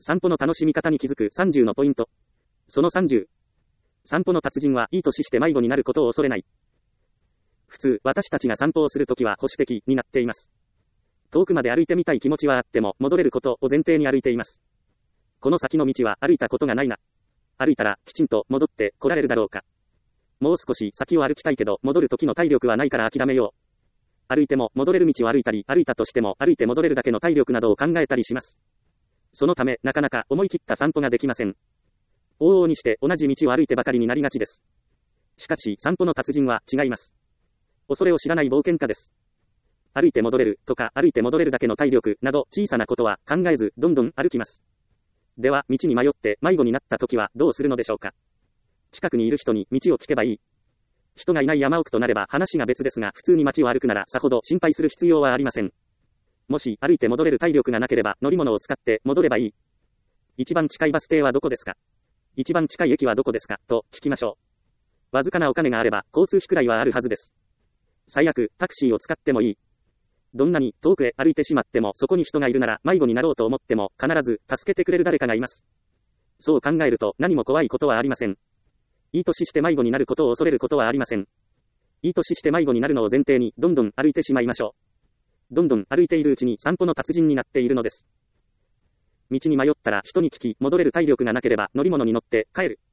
散歩の楽しみ方に気づく30のポイント。その30。散歩の達人はいい年して迷子になることを恐れない。普通、私たちが散歩をするときは保守的になっています。遠くまで歩いてみたい気持ちはあっても、戻れることを前提に歩いています。この先の道は歩いたことがないな。歩いたらきちんと戻って来られるだろうか。もう少し先を歩きたいけど、戻る時の体力はないから諦めよう。歩いても戻れる道を歩いたり、歩いたとしても歩いて戻れるだけの体力などを考えたりします。そのため、なかなか思い切った散歩ができません。往々にして同じ道を歩いてばかりになりがちです。しかし、散歩の達人は違います。恐れを知らない冒険家です。歩いて戻れるとか、歩いて戻れるだけの体力など小さなことは考えず、どんどん歩きます。では、道に迷って迷子になった時はどうするのでしょうか。近くにいる人に道を聞けばいい。人がいない山奥となれば話が別ですが、普通に街を歩くならさほど心配する必要はありません。もし歩いて戻れる体力がなければ乗り物を使って戻ればいい。一番近いバス停はどこですか？一番近い駅はどこですかと聞きましょう。わずかなお金があれば交通費くらいはあるはずです。最悪タクシーを使ってもいい。どんなに遠くへ歩いてしまってもそこに人がいるなら迷子になろうと思っても必ず助けてくれる誰かがいます。そう考えると何も怖いことはありません。いい年して迷子になることを恐れることはありません。いい年して迷子になるのを前提にどんどん歩いてしまいましょう。どんどん歩いているうちに散歩の達人になっているのです。道に迷ったら人に聞き、戻れる体力がなければ乗り物に乗って帰る。